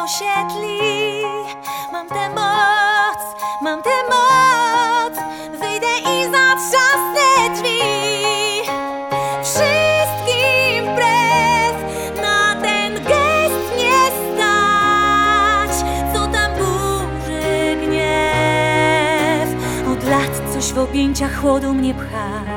osiedli. Mam tę moc, wyjdę i zatrzasnę drzwi. Wszystkim wbrew na ten gest nie stać, co tam burzy gniew. Od lat coś w objęciach chłodu mnie pcha.